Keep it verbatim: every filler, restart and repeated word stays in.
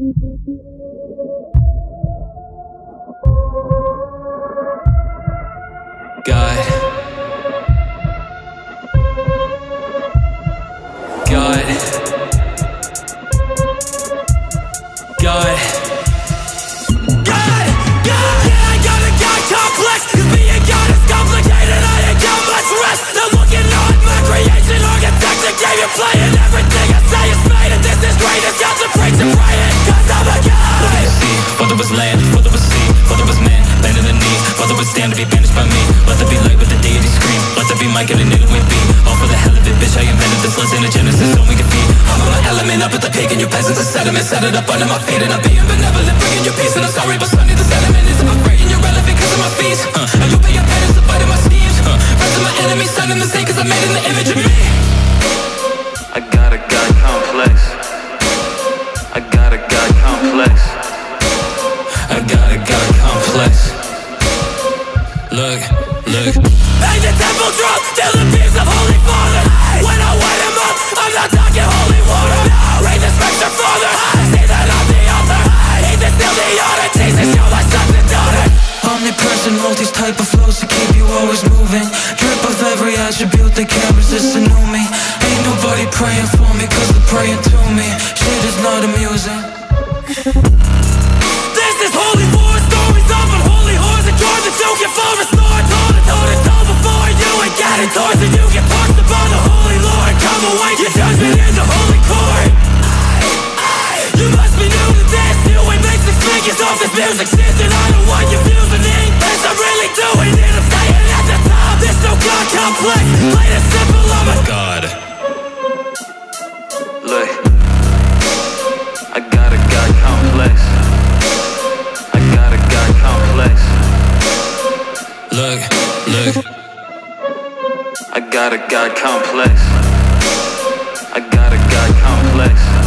God, God, God, God, God. Yeah, I got a God complex, 'cause being God is complicated. I ain't got much rest. Now looking on my creation, architect the game you're playing. Everything I say is made, and this is great. It's got to preach and pray it, 'cause I'm a God. Look at the sea, whether it was land, whether it was sea, whether it was man, land in the knee, whether it was stand to be banished by me. Let there be light with the deity scream. Let there be mic and a nigga with beat. All for the hell of it, bitch, I invented this. Let's in a Genesis, don't we defeat. I'm on my element, up at the peak, and you peasants are sediment. Set it up under my feet, and I'm being benevolent, bringing you peace. And I'm sorry, but Sunny, the sentiment isn't afraid, and you're relevant 'cause of my fees. Huh. And you pay your penance to fight in my schemes. Huh. Rest of my enemies, signing the same 'cause I'm made in the image of me. I got a God complex. I got a God complex. I got a God complex. Look, look. Bang the temple drum, till the beams of Holy Father. When I wet him up, I'm not talking holy water. Raise the spectre father, see that I'm the author. He's the still the oddities, and show my sons and daughters. Omnipresent, multis type of flows to keep you always moving. Drip of every attribute that can't resist and know me. Ain't nobody praying for me, 'cause they're praying to me. Shit is not amusing. This is holy war, stories of unholy whores and joys that don't get far restored. Told and told and told before you ain't got it towards and you get parked upon the holy Lord. Come await your judgment in the holy court. You must be new to this, new way makes six figures off this music shit. And I don't want you using it, best I'm really doing it. I'm staying at the top, there's no God complex. Plain and simple, I'm a God. Look, I got a God complex. I got a God complex. Look, look. I got a God complex. I got a God complex.